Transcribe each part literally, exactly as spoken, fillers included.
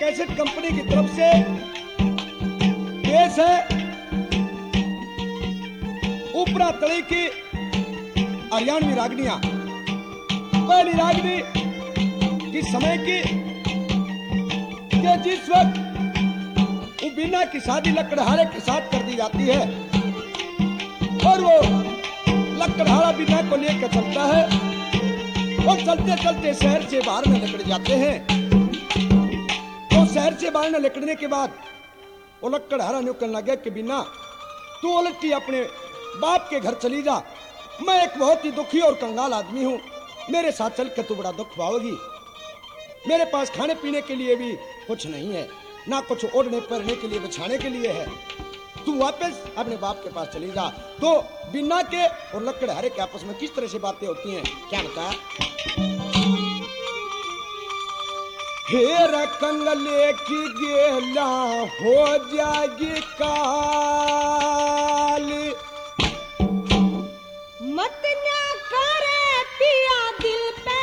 Cassette company की तरफ से पेश है ऊपरा तली की हरियाणवी रागनियां। पहली रागनी किस समय की कि जिस वक्त बीना की शादी लकड़हारे के साथ कर दी जाती है और वो लकड़हारा बीना को लेकर चलता है और चलते चलते शहर से बाहर में निकल जाते हैं। तो शहर से बाहर में निकलने के बाद वो लकड़हारा निकलने लगे कि बीना तू उलटी अपने बाप के घर चली जा, मैं एक बहुत ही दुखी और कंगाल आदमी हूं, मेरे साथ चल के तू बड़ा दुख पाओगी। मेरे पास खाने पीने के लिए भी कुछ नहीं है, ना कुछ ओढ़ने पहनने के लिए बिछाने के लिए है, तू वापस अपने बाप के पास चली जा। तो बिन्ना के और लकड़हारे के आपस में किस तरह से बातें होती हैं, क्या बता। हेर कंगले की गेला हो जाएगी काल, मत ना करे पिया दिल पे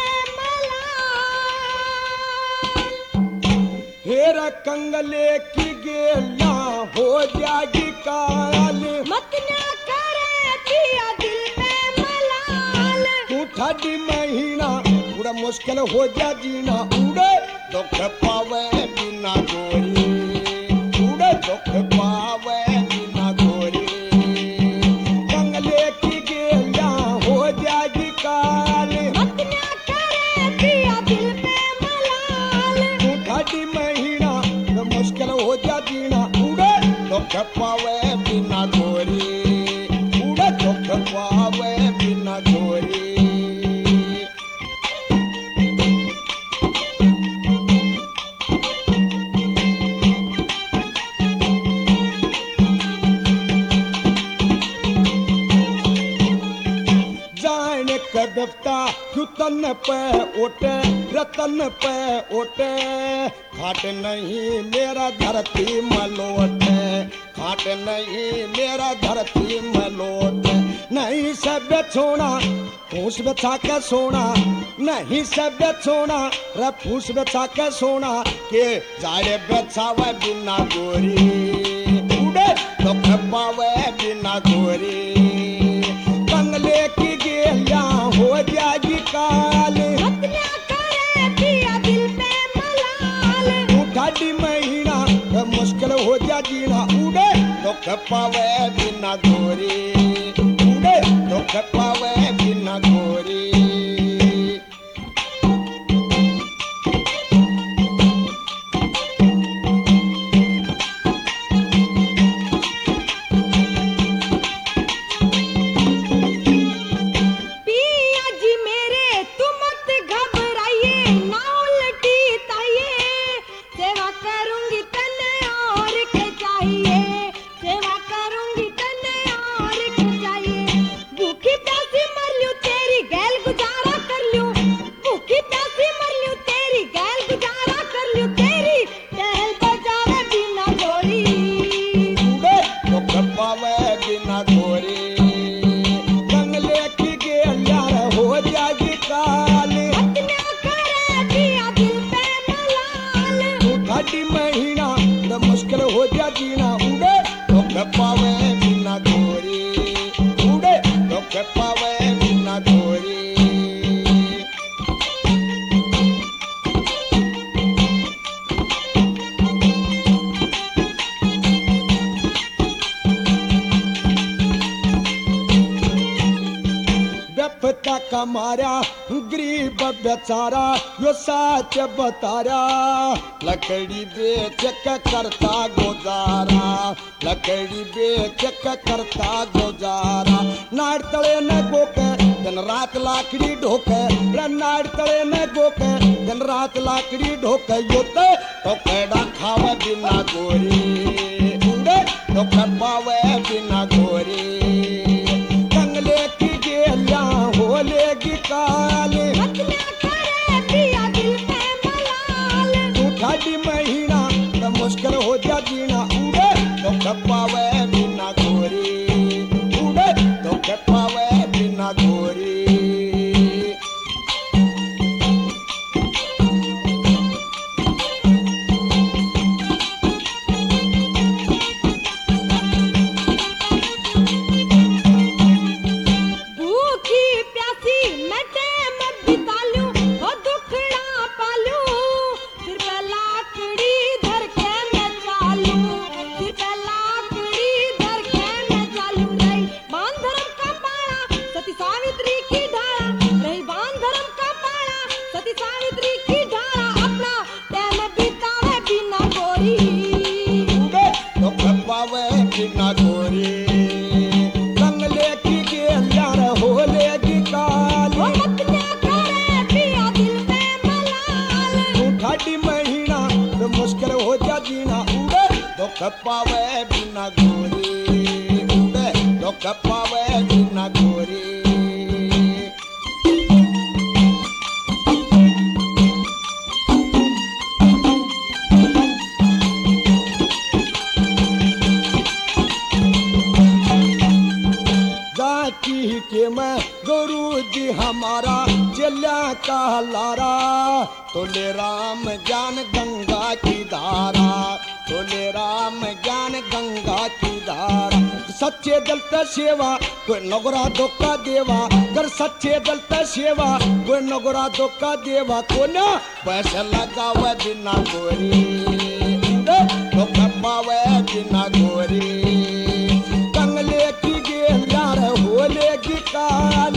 हेर कंगले की गेला हो जाएगी काल, मत ना करे पिया दिल पे मलाल। तू ठाडी महीना पूरा मुश्किल हो जा जीना, उड़े दुख पावे बिना गोरी, उड़े दुख पावे बिना गोरी। कंगले की गेला हो जाएगी काल, मत ना करे पिया दिल पे मलाल। तू ठाडी महीना मुश्किल हो जा जीना, उड़े दुख पावे बिना गोरी, उड़े दुख पावे बिना गोरी। जाने कदफ्ता तन पे ओटे रतन पे ओटे, खाट नहीं मेरा धरती मलोटे, खाट नहीं मेरा धरती मलोटे। नहीं सब छोड़ा फूस बचा के सोना, नहीं सब छोड़ा रे फूस बचा के सोना, के जाड़े बचावे बिना गोरी, उड़े दुख पावे बिना गोरी। कंगले की गेला हो जाएगी काल, मत ना करे पिया दिल पे मलाल। तू ठाडी महीना मुश्किल हो जा जीना, उड़े दुख पावे बिना गोरी, उड़े दुख पावे बिना गोरी। पिया जी मेरे तुम मत घबराइए, ना उल्टी ताइए, सेवा करूंगी तने और के चाहिए, सेवा करूंगी तने और के चाहिए। भूखी प्यासी मर लूं तेरी गैल गुजारा कर लूं, भूखी प्यासी मर लूं तेरी गैल गुजारा कर लूं, तेरी टहल बजावे बिना गोरी, उड़े दुख पावे बिना गोरी। कंगले की गेला हो जाएगी काल, मत ना करे पिया दिल पे मलाल। तू ठाडी महीना तो मुश्किल हो जा जीना, उड़े दुख पावे बिना गोरी, उड़े दुख पावे बिना गोरी। व्यपता का मारा गरीब बेचारा यो साच बतारा, लकड़ी बेच के करता गुजारा, लकड़ी बेच के करता गुजारा। नाड़ तले न गोके दिन रात लाकड़ी ढोके, रे नाड़ तले न गोके दिन रात लाकड़ी ढोके, योते तो केड़ा खावे बिना गोरी, उड़े तो पावे बिना गोरी। कंगले की गेला हो लेगी काल, मत ना करे पिया दिल पे मलाल। तू ठाडी महीना तो मुश्किल हो जा जीना, उड़े तो पावे बिना गोरी, उड़े तो पावे बिना गोरी। पावे बिना गोरी उड़े दुख पावे बिना गोरी जाती के मैं गुरु जी हमारा चल्या का लारा तोले राम ज्ञान गंगा की धारा तोले राम ज्ञान गंगा की धारा सच्चे दल का सेवा कोई नगरा धोखा देवा कर सच्चे दल का सेवा कोई नगरा धोखा देवा को ना पैसा लगावे बिना गोरी धोखा पावे बिना गोरी कंगले की गेल यार होले की काल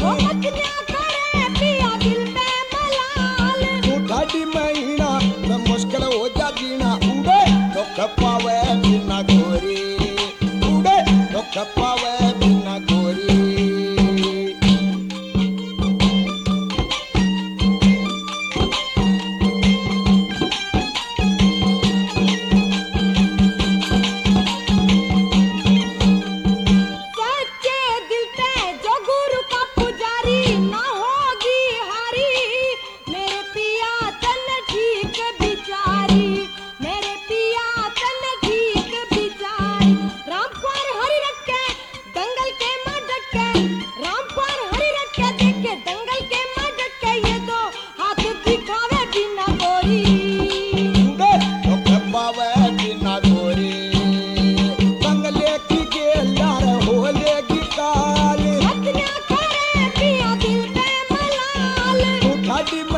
ढाडी महीना में मुश्किल हो जा जीना उड़े दुख पावे बिना गोरी उड़े दुख पावे बिना गोरी ढाडी